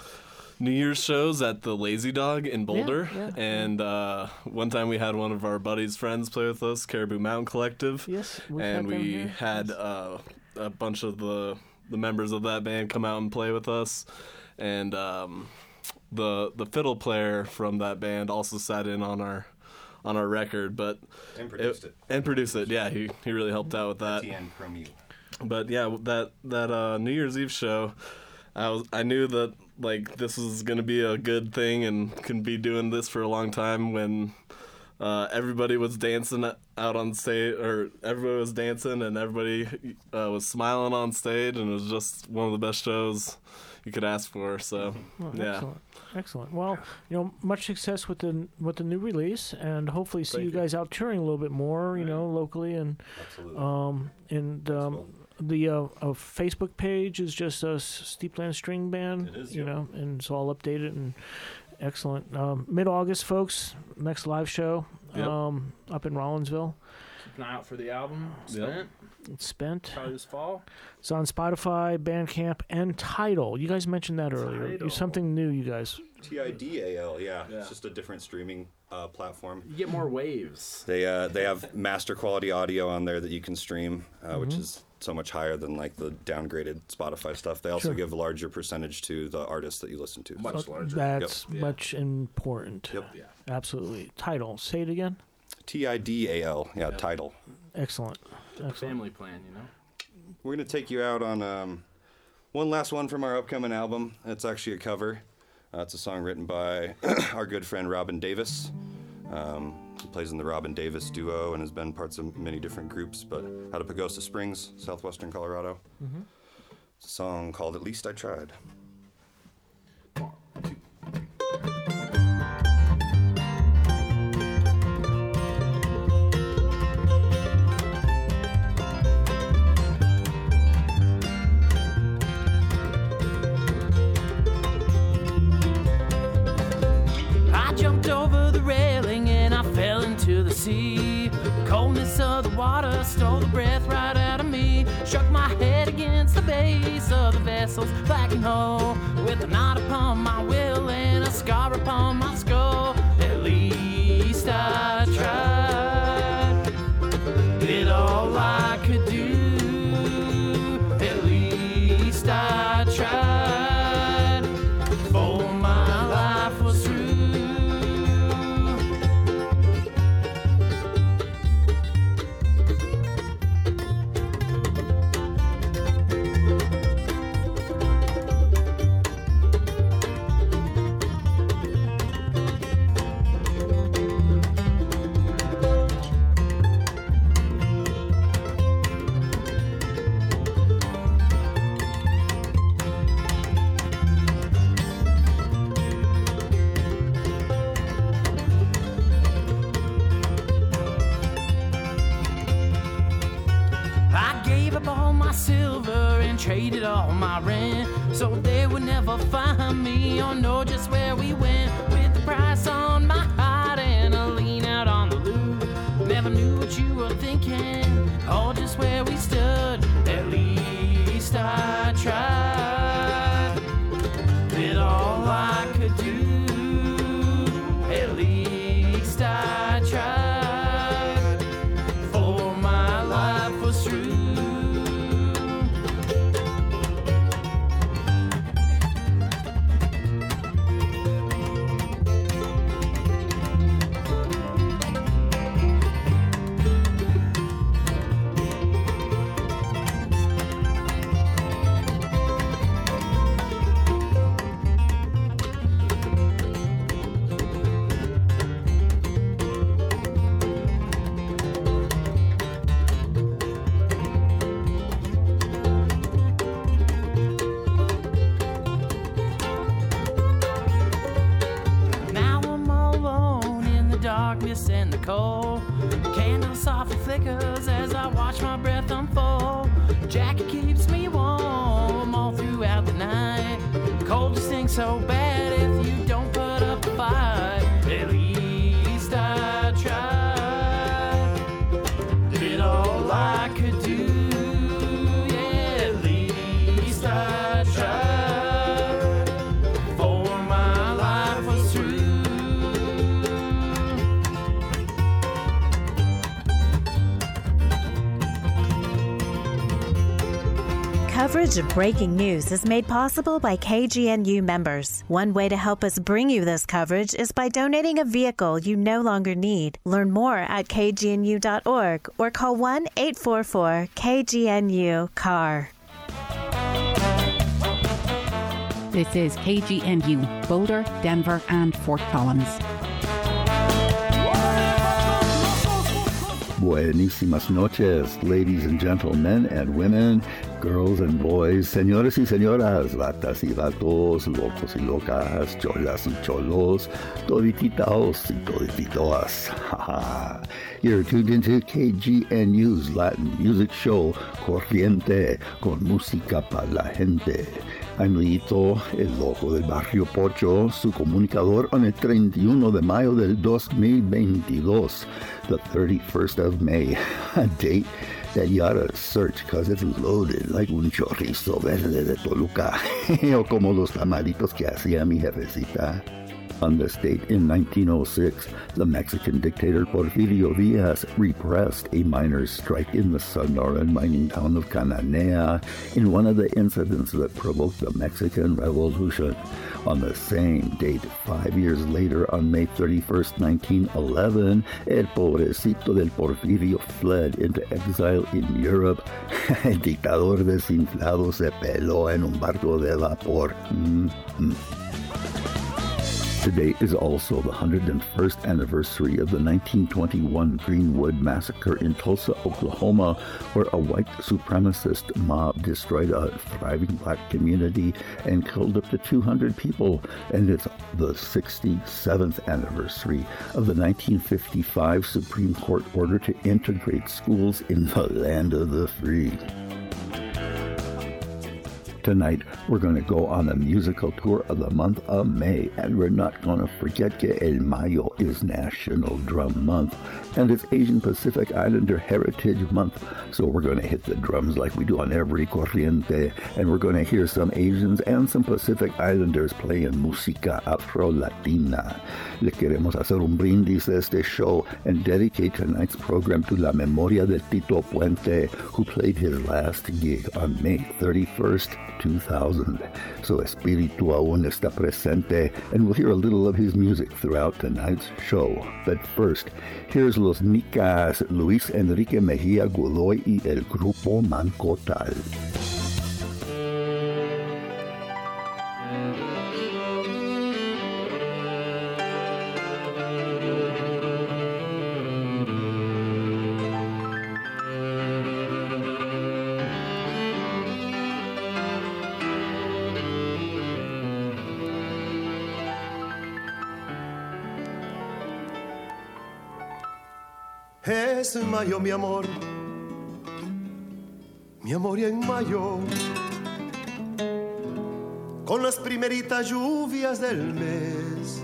Speaker 6: New Year's shows at the Lazy Dog in Boulder,
Speaker 1: yeah, yeah.
Speaker 6: and uh, one time we had one of our buddies' friends play with us, Caribou Mountain Collective,
Speaker 1: Yes, we've
Speaker 6: and
Speaker 1: had them
Speaker 6: we
Speaker 1: here.
Speaker 6: had
Speaker 1: Yes.
Speaker 6: uh, a bunch of the the members of that band come out and play with us, and um, the the fiddle player from that band also sat in on our on our record, but
Speaker 5: And produced it.
Speaker 6: and produced it. Yeah, he he really helped out with that.
Speaker 5: Etienne Cromie.
Speaker 6: But yeah, that that uh, New Year's Eve show, I was I knew that like this was gonna be a good thing and can be doing this for a long time when uh, everybody was dancing out on stage, or everybody was dancing and everybody uh, was smiling on stage, and it was just one of the best shows you could ask for. So
Speaker 1: Well,
Speaker 6: yeah.
Speaker 1: Excellent. Excellent. Well, you know, much success with the with the new release, and hopefully see
Speaker 6: Thank
Speaker 1: you
Speaker 6: you.
Speaker 1: guys out touring a little bit more. You know, locally, and
Speaker 5: Absolutely.
Speaker 1: um, and um, the uh, uh, Facebook page is just a Steepland String Band.
Speaker 5: It is,
Speaker 1: you
Speaker 5: yeah.
Speaker 1: know, and it's all updated and excellent. Um, Mid August, folks. Next live show
Speaker 6: Yep.
Speaker 1: um, up in Rollinsville.
Speaker 4: Keep an eye out for the album.
Speaker 6: Yep.
Speaker 4: Spent.
Speaker 1: It's spent.
Speaker 4: Probably this fall.
Speaker 1: It's on Spotify, Bandcamp, and Tidal. You guys mentioned that earlier.
Speaker 4: Tidal.
Speaker 1: It's something new, you guys.
Speaker 5: T I D A L, yeah.
Speaker 6: Yeah.
Speaker 5: It's just a different streaming uh, platform.
Speaker 4: You get more waves.
Speaker 5: They uh, they have master quality audio on there that you can stream, uh, which is so much higher than like the downgraded Spotify stuff. They also
Speaker 1: Sure.
Speaker 5: give a larger percentage to the artists that you listen to.
Speaker 6: Much larger.
Speaker 1: That's
Speaker 5: Yep.
Speaker 1: much important.
Speaker 5: Yep.
Speaker 6: Yeah.
Speaker 1: Absolutely. Title. Say it again.
Speaker 5: T I D A L. Yeah, Tidal.
Speaker 1: Excellent. Excellent.
Speaker 4: Family plan, you know.
Speaker 5: We're gonna take you out on um, one last one from our upcoming album. It's actually a cover. Uh, it's a song written by our good friend Robin Davis. Um, he plays in the Robin Davis duo and has been parts of many different groups, but out of Pagosa Springs, southwestern Colorado.
Speaker 1: Mm-hmm.
Speaker 5: It's a song called At Least I Tried.
Speaker 3: I jumped over the railing and I fell into the sea. Coldness of the water stole the breath right out of me. Struck my head against the base of the vessel's blackened hull, with a knot upon my will and a scar upon my skull. At least I tried, did all I could do. At least I tried, for my life was through. I gave up all my silver and traded all my rent, so they would never find me or know just where we went. With the price on my heart and a lean out on the loop, never knew what you were thinking, or just where we stood. At least I tried, did all I could do. At least I tried, for my life was true. Now I'm all alone in the darkness and the cold. Candle softly flickers as I watch my breath unfold. Jacket keeps me warm all throughout the night. Cold just stinks so bad if you don't put up a fight. At least I tried, did all I could do. Yeah, at least I tried, for my life was through.
Speaker 8: Coverage of breaking news is made possible by K G N U members. One way to help us bring you this coverage is by donating a vehicle you no longer need. Learn more at K G N U dot org or call one eight four four K G N U C A R.
Speaker 9: This is K G N U, Boulder, Denver, and Fort Collins.
Speaker 10: Buenísimas noches, ladies and gentlemen and women, girls and boys, señores y señoras, vatas y vatos, locos y locas, cholas y cholos, todititos y todititoas. You're tuned into K G N U's Latin music show, Corriente, con música para la gente. I'm Lito, el loco del barrio Pocho, su comunicador on el treinta y uno de mayo del dos mil veintidós, the thirty-first of May, a date that you ought to search because it's loaded like un chorizo verde de Toluca, o como los tamalitos que hacía mi jefecita. On this date in nineteen oh six, the Mexican dictator Porfirio Diaz repressed a miners' strike in the Sonoran mining town of Cananea in one of the incidents that provoked the Mexican Revolution. On the same date, five years later, on May thirty-first, nineteen eleven, el pobrecito del Porfirio fled into exile in Europe. El dictador desinflado se peló en un barco de vapor. Mm-hmm. Today is also the one hundred first anniversary of the nineteen twenty-one Greenwood Massacre in Tulsa, Oklahoma, where a white supremacist mob destroyed a thriving black community and killed up to two hundred people. And it's the sixty-seventh anniversary of the nineteen fifty-five Supreme Court order to integrate schools in the land of the free. Tonight, we're going to go on a musical tour of the month of May, and we're not going to forget que El Mayo is National Drum Month, and it's Asian Pacific Islander Heritage Month, so we're going to hit the drums like we do on every corriente, and we're going to hear some Asians and some Pacific Islanders playing música afro-latina. Le queremos hacer un brindis a este show and dedicate tonight's program to la memoria de Tito Puente, who played his last gig on May thirty-first, two thousand. So espíritu aún está presente, and we'll hear a little of his music throughout tonight's show. But first, here's Los Nicas, Luis Enrique Mejía Godoy y el Grupo Mancotal.
Speaker 7: Es mayo, mi amor, mi amor, y en mayo, con las primeritas lluvias del mes,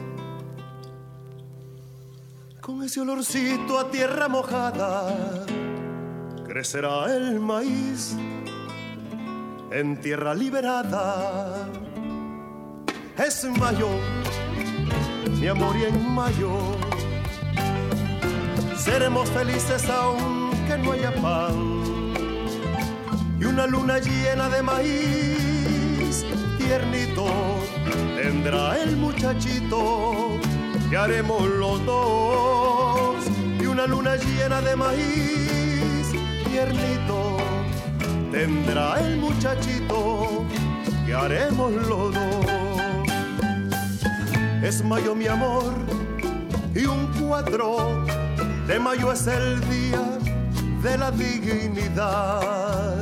Speaker 7: con ese olorcito a tierra mojada, crecerá el maíz en tierra liberada. Es mayo, mi amor, y en mayo seremos felices aunque no haya pan, y una luna llena de maíz tiernito tendrá el muchachito que haremos los dos, y una luna llena de maíz tiernito tendrá el muchachito que haremos los dos. Es mayo, mi amor, y un cuatro de mayo es el día de la dignidad.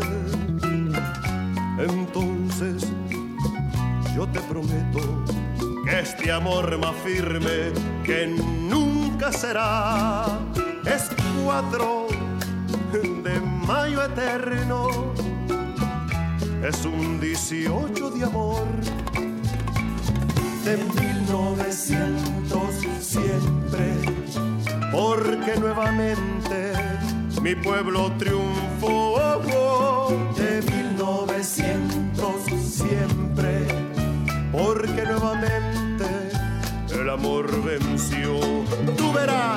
Speaker 7: Entonces yo te prometo que este amor más firme que nunca será es cuatro de mayo eterno, es un dieciocho de amor de mil novecientos siempre, porque nuevamente mi pueblo triunfó de mil novecientos siempre, porque nuevamente el amor venció. Tú verás